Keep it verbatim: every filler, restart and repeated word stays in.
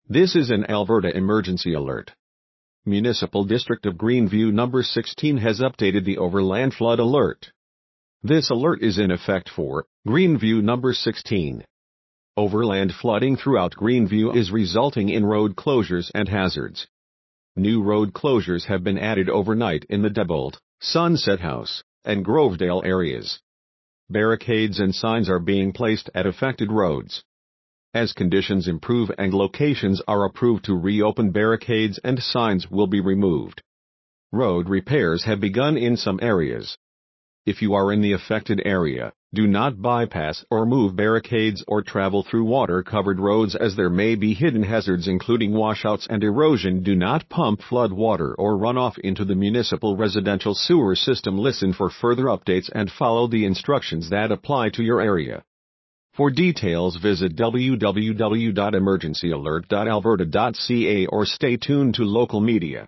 This is an Alberta emergency alert. Municipal District of Greenview number sixteen has updated the overland flood alert. This alert is in effect for Greenview number sixteen. Overland flooding throughout Greenview is resulting in road closures and hazards. New road closures have been added overnight in the Diebold, Sunset House, and Grovedale areas. Barricades and signs are being placed at affected roads. As conditions improve and locations are approved to reopen, barricades and signs will be removed. Road repairs have begun in some areas. If you are in the affected area, do not bypass or move barricades or travel through water-covered roads, as there may be hidden hazards including washouts and erosion. Do not pump flood water or run off into the municipal residential sewer system. Listen for further updates and follow the instructions that apply to your area. For details, visit w w w dot emergency alert dot alberta dot c a or stay tuned to local media.